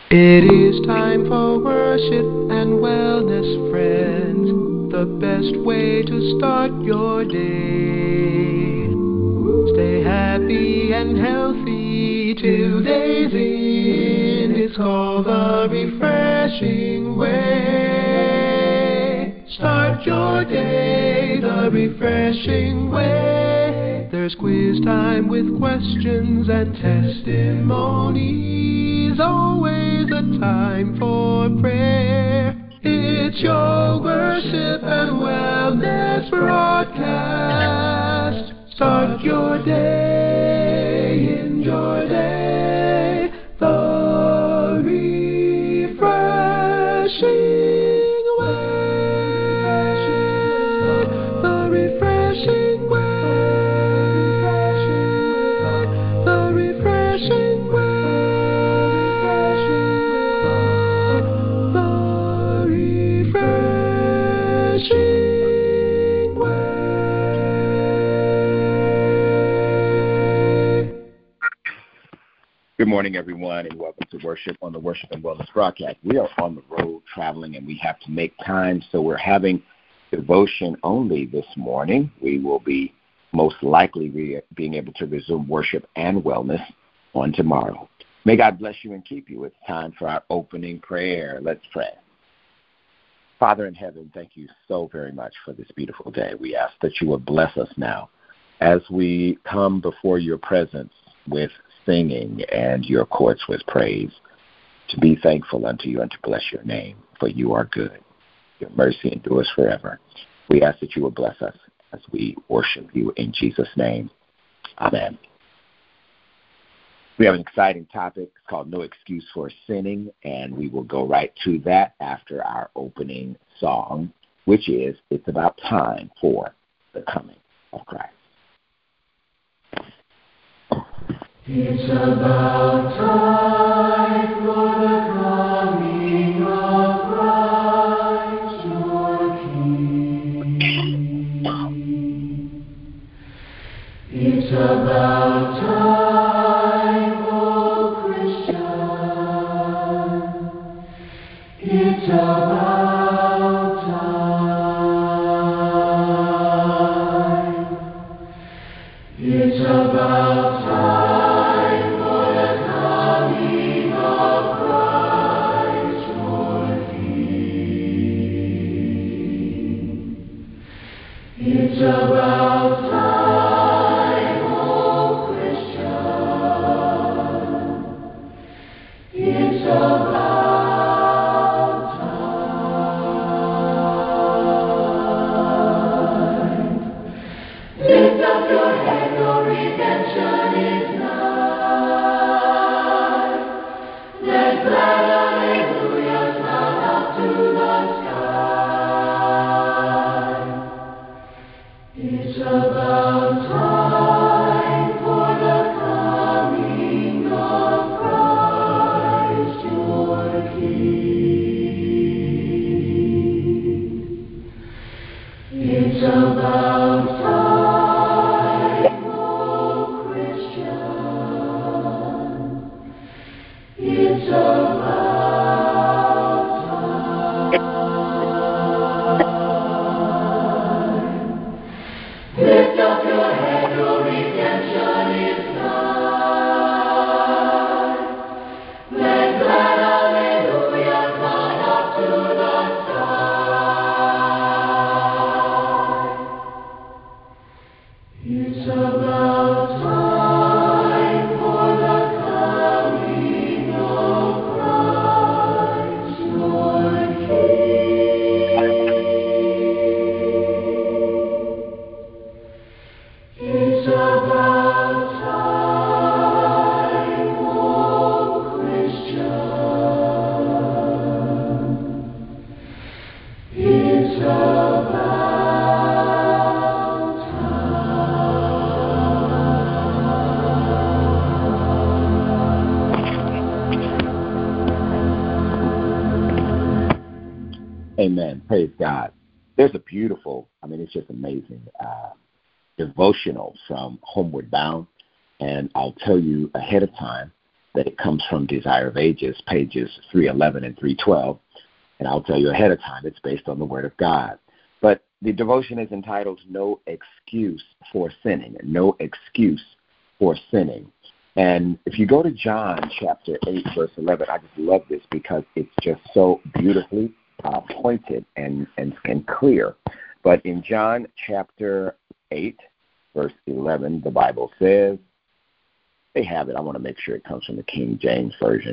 It is time for worship and wellness, friends. The best way to start your day. Stay happy and healthy. Today's in. It's called the refreshing way. Start your day the refreshing way. There's quiz time with questions and testimonies. Always a time for prayer. It's your worship and wellness broadcast. Start your day, in your day, the refreshing way, the refreshing way, the refreshing way, the refreshing way. Good morning, everyone, and welcome to Worship on the Worship and Wellness broadcast. We are on the road traveling, and we have to make time, so we're having devotion only this morning. We will be most likely being able to resume worship and wellness on tomorrow. May God bless you and keep you. It's time for our opening prayer. Let's pray. Father in heaven, thank you so very much for this beautiful day. We ask that you will bless us now as we come before your presence with singing and your courts with praise, to be thankful unto you and to bless your name, for you are good. Your mercy endures forever. We ask that you will bless us as we worship you in Jesus' name. Amen. We have an exciting topic called No Excuse for Sinning, and we will go right to that after our opening song, which is It's About Time for the Coming of Christ. It's about time for the coming of Christ, your King. It's about time, oh Christian. It's about time. It's about time. It's about time, oh Christian. It's about time. Lift up your head, your redemption is nigh. Let glad hallelujahs mount up to the sky. It's about time for the coming of Christ, your King. It's about time, oh Christian. It's about time. Lift up your head, your redemption is nigh. Let glad hallelujahs mount up to the sky. It's about time for the coming of Christ, your King. It's about time, oh Christian. It's about Amen. Praise God. There's a beautiful, it's just amazing, devotional from Homeward Bound. And I'll tell you ahead of time that it comes from Desire of Ages, pages 311 and 312. And I'll tell you ahead of time, it's based on the Word of God. But the devotion is entitled No Excuse for Sinning. No Excuse for Sinning. And if you go to John chapter 8, verse 11, I just love this because it's just so beautifully pointed and clear. But in John chapter 8, verse 11, the Bible says, they have it. I want to make sure it comes from the King James Version.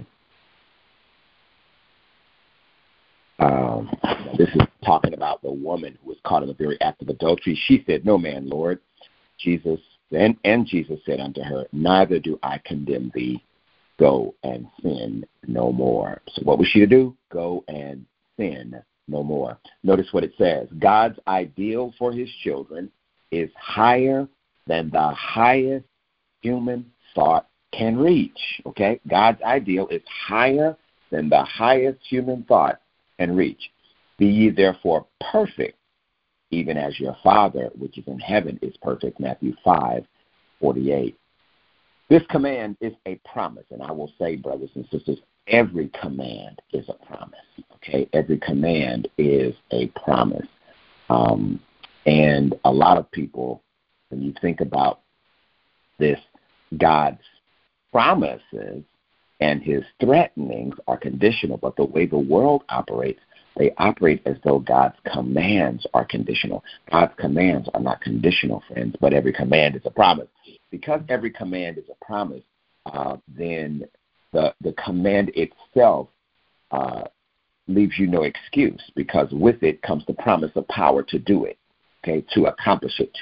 This is talking about the woman who was caught in the very act of adultery. She said, "No man, Lord." Jesus and Jesus said unto her, "Neither do I condemn thee. Go and sin no more." So what was she to do? Go and sin no more. Notice what it says. God's ideal for his children is higher than the highest human thought can reach. Okay? God's ideal is higher than the highest human thought can reach. Be ye therefore perfect, even as your Father which is in heaven is perfect. Matthew 5:48. This command is a promise, and I will say, brothers and sisters, every command is a promise. Okay, every command is a promise. And a lot of people, when you think about this, God's promises and his threatenings are conditional, but the way the world operates, they operate as though God's commands are conditional. God's commands are not conditional, friends, but every command is a promise. Because every command is a promise, then the command itself leaves you no excuse, because with it comes the promise of power to do it, okay, to accomplish it,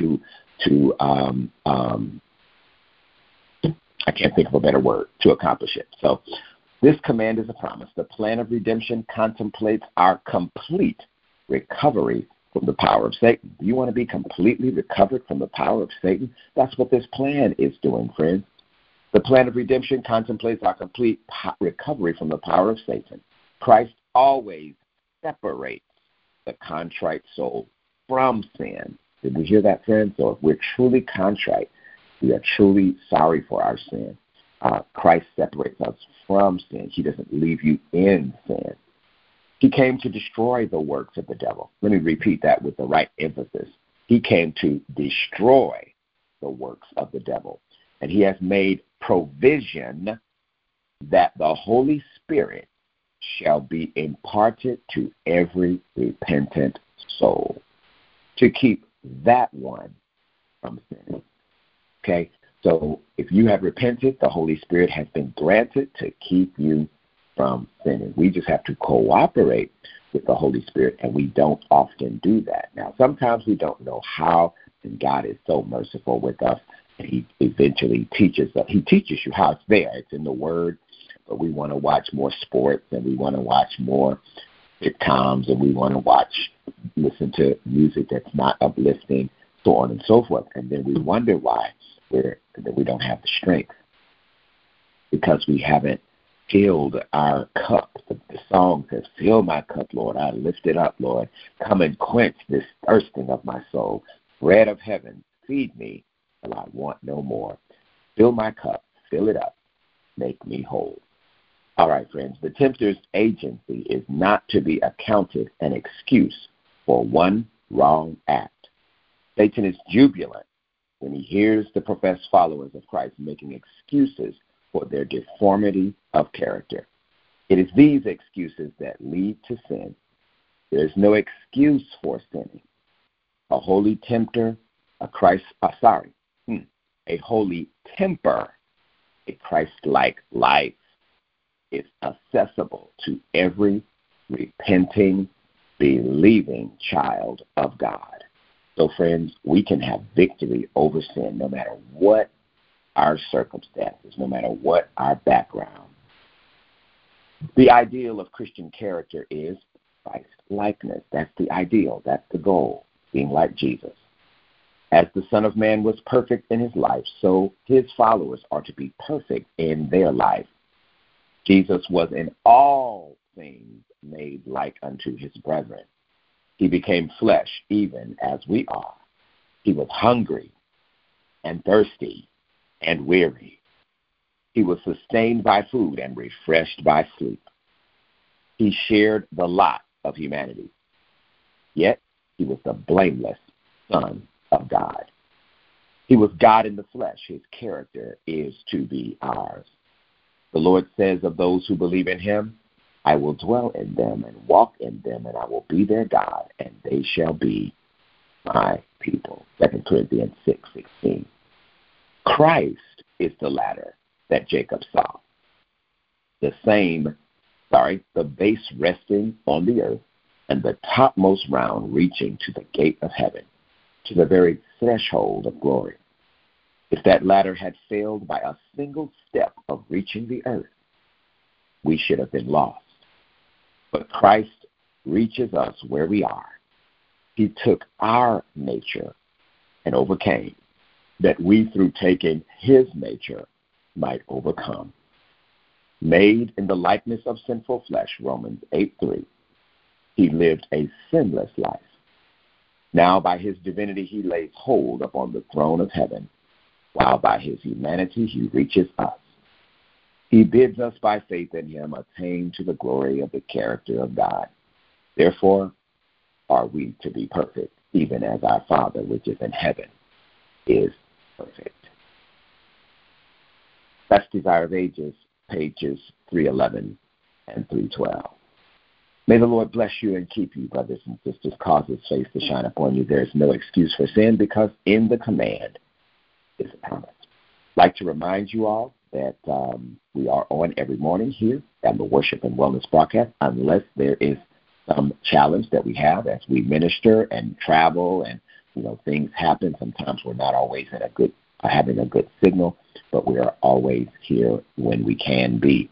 I can't think of a better word, to accomplish it. So this command is a promise. The plan of redemption contemplates our complete recovery from the power of Satan. Do you want to be completely recovered from the power of Satan? That's what this plan is doing, friends. The plan of redemption contemplates our complete recovery from the power of Satan. Christ always separates the contrite soul from sin. Did we hear that, friends? So if we're truly contrite, we are truly sorry for our sin, Christ separates us from sin. He doesn't leave you in sin. He came to destroy the works of the devil. Let me repeat that with the right emphasis. He came to destroy the works of the devil. And he has made provision that the Holy Spirit shall be imparted to every repentant soul to keep that one from sinning. Okay? So if you have repented, the Holy Spirit has been granted to keep you from sinning. We just have to cooperate with the Holy Spirit, and we don't often do that. Now, sometimes we don't know how, and God is so merciful with us, and he eventually teaches us. He teaches you how. It's there. It's in the Word, but we want to watch more sports, and we want to watch more sitcoms, and we want to listen to music that's not uplifting, so on and so forth. And then we wonder why that we don't have the strength, because we haven't filled our cup. The song says, "Fill my cup, Lord. I lift it up, Lord. Come and quench this thirsting of my soul. Bread of heaven, feed me till I want no more. Fill my cup, fill it up, make me whole." All right, friends, the tempter's agency is not to be accounted an excuse for one wrong act. Satan is jubilant when he hears the professed followers of Christ making excuses for their deformity of character. It is these excuses that lead to sin. There is no excuse for sinning. A holy tempter, a holy temper, a Christ-like life is accessible to every repenting, believing child of God. So, friends, we can have victory over sin no matter what our circumstances, no matter what our background. The ideal of Christian character is Christ-likeness. That's the ideal. That's the goal, being like Jesus. As the Son of Man was perfect in his life, so his followers are to be perfect in their life. Jesus was in all things made like unto his brethren. He became flesh even as we are. He was hungry and thirsty and weary. He was sustained by food and refreshed by sleep. He shared the lot of humanity. Yet he was the blameless Son of God. He was God in the flesh. His character is to be ours. The Lord says of those who believe in him, I will dwell in them and walk in them, and I will be their God, and they shall be my people. 2 Corinthians 6:16. Christ is the ladder that Jacob saw. The base resting on the earth, and the topmost round reaching to the gate of heaven, to the very threshold of glory. If that ladder had failed by a single step of reaching the earth, we should have been lost. But Christ reaches us where we are. He took our nature and overcame, that we, through taking his nature, might overcome. Made in the likeness of sinful flesh, Romans 8:3, he lived a sinless life. Now by his divinity he lays hold upon the throne of heaven, while by his humanity he reaches us. He bids us by faith in him attain to the glory of the character of God. Therefore are we to be perfect, even as our Father which is in heaven is perfect. That's Desire of Ages, pages 311 and 312. May the Lord bless you and keep you, brothers and sisters, cause his face to shine upon you. There is no excuse for sin, because in the command is a promise. I'd like to remind you all that we are on every morning here at the Worship and Wellness broadcast, unless there is some challenge that we have as we minister and travel and things happen. Sometimes we're not always in having a good signal, but we are always here when we can be.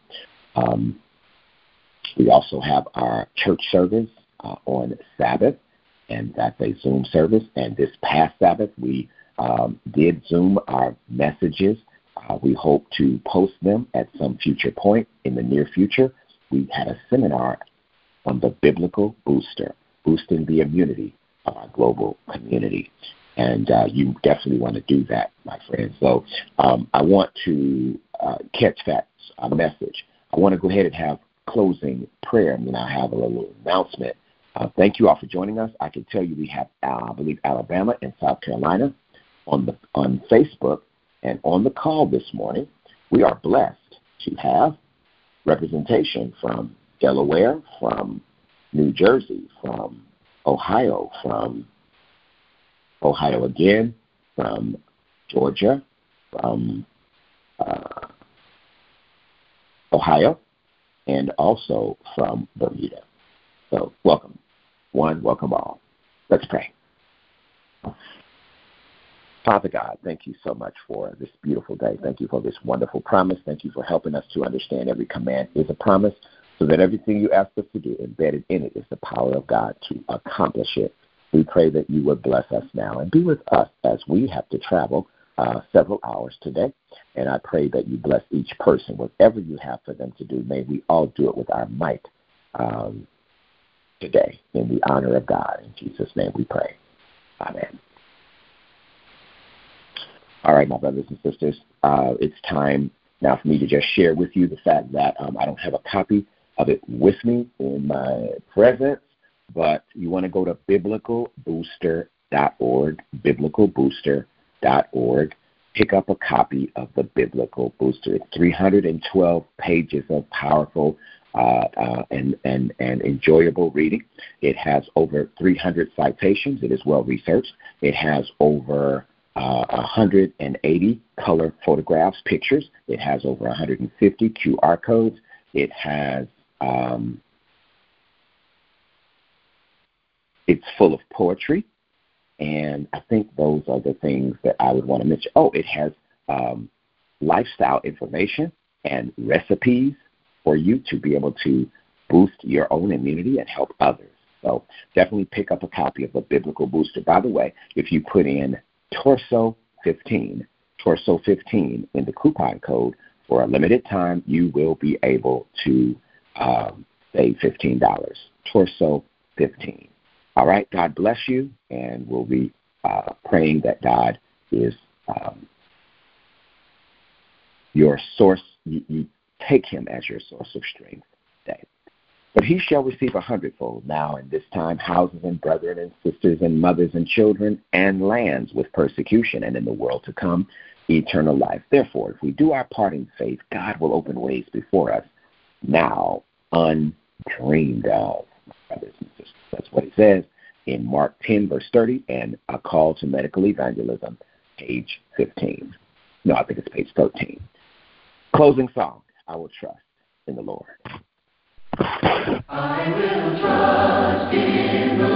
We also have our church service on Sabbath, and that's a Zoom service. And this past Sabbath, we did Zoom our messages. We hope to post them at some future point in the near future. We had a seminar on the biblical booster, boosting the immunity of our global community. And you definitely want to do that, my friends. So I want to catch that message. I want to go ahead and have closing prayer, and then I'll have a little announcement. Thank you all for joining us. I can tell you we have, I believe, Alabama and South Carolina on Facebook. And on the call this morning, we are blessed to have representation from Delaware, from New Jersey, from Ohio, from Ohio again, from Georgia, from Ohio, and also from Bermuda. So welcome one, welcome all. Let's pray. Father God, thank you so much for this beautiful day. Thank you for this wonderful promise. Thank you for helping us to understand every command is a promise, so that everything you ask us to do, embedded in it, is the power of God to accomplish it. We pray that you would bless us now and be with us as we have to travel several hours today. And I pray that you bless each person, whatever you have for them to do. May we all do it with our might today, in the honor of God. In Jesus' name we pray. Amen. All right, my brothers and sisters, it's time now for me to just share with you the fact that I don't have a copy of it with me in my presence, but you want to go to biblicalbooster.org, biblicalbooster.org. Pick up a copy of the Biblical Booster. It's 312 pages of powerful and enjoyable reading. It has over 300 citations. It is well researched. It has over 180 color photographs, pictures. It has over 150 QR codes. It has, it's full of poetry, and I think those are the things that I would want to mention. Oh, it has lifestyle information and recipes for you to be able to boost your own immunity and help others. So definitely pick up a copy of the Biblical Booster. By the way, if you put in Torso 15 in the coupon code for a limited time, you will be able to save $15. Torso 15. All right, God bless you, and we'll be praying that God is your source. You take him as your source of strength today. But he shall receive 100-fold now in this time, houses and brethren and sisters and mothers and children and lands with persecution, and in the world to come, eternal life. Therefore, if we do our part in faith, God will open ways before us now undreamed of, brothers and sisters. That's what it says in Mark 10, verse 30, and A Call to Medical Evangelism, page 15. No, I think it's page 13. Closing song, I will trust in the Lord. I will trust in the